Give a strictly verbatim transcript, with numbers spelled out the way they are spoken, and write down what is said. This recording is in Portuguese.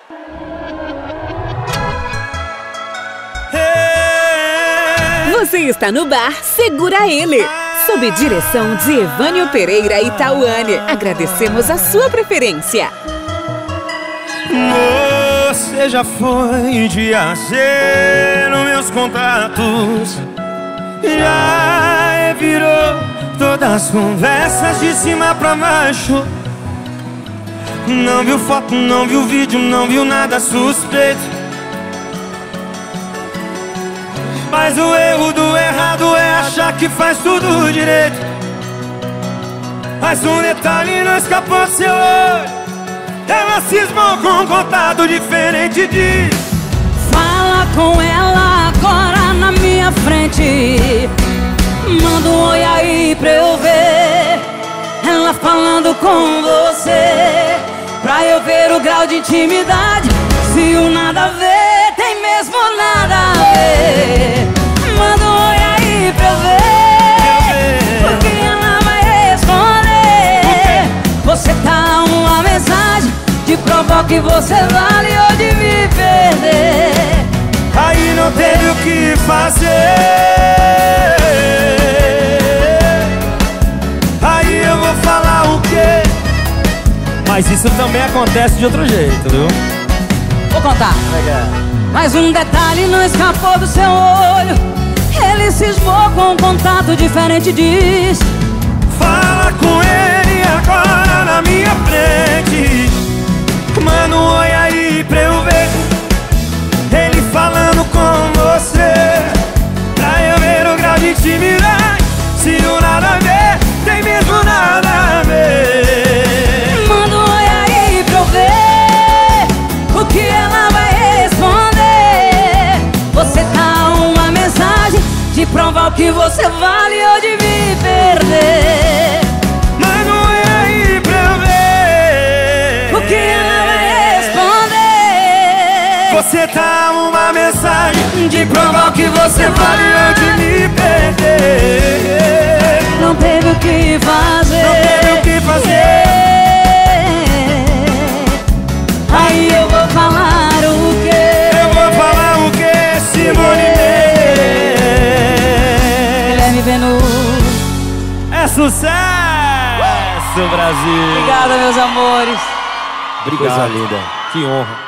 Você está no bar Segura Ele, sob direção de Evânio Pereira e Tauane. Agradecemos a sua preferência. Você já foi de A a Z nos meus contatos, já virou todas as conversas de cima pra baixo. Não viu foto, não viu vídeo, não viu nada suspeito. Mas o erro do errado é achar que faz tudo direito. Mas um detalhe não escapou do seu olho: ela cismou com um contato diferente de... Fala com ela agora na minha frente, manda um oi aí pra eu ver ela falando com você, pra eu ver o grau de intimidade. Se o nada a ver tem mesmo nada a ver, manda um oi aí pra eu ver, porque ela vai responder. Você tá uma mensagem de provar que você vale ou de me perder. Aí não teve o que fazer, aí eu vou falar o quê? Mas isso também acontece de outro jeito, viu? Vou contar. Mas um detalhe não escapou do seu olho: ele cismou com um contato diferente, diz. Fala com ele agora na minha frente, manda um oi aí pra eu ver ele falando com você, pra eu ver o grau de intimidade. Se o nada a ver tem mesmo nada a ver, manda um oi aí pra eu ver o que ela vai responder. Você tá uma mensagem de provar o que você vale ou de me perder. manda um oi aí pra eu ver o que ela vai responder. Você tá uma mensagem de provar o que você vale ou de me perder. Não teve o que fazer, Não teve o que fazer. Aí eu vou falar o quê? Eu vou falar o quê, Simone Mendes? Guilherme Venuto. É sucesso, Brasil! Obrigada, meus amores. Obrigado. Coisa linda. Que honra.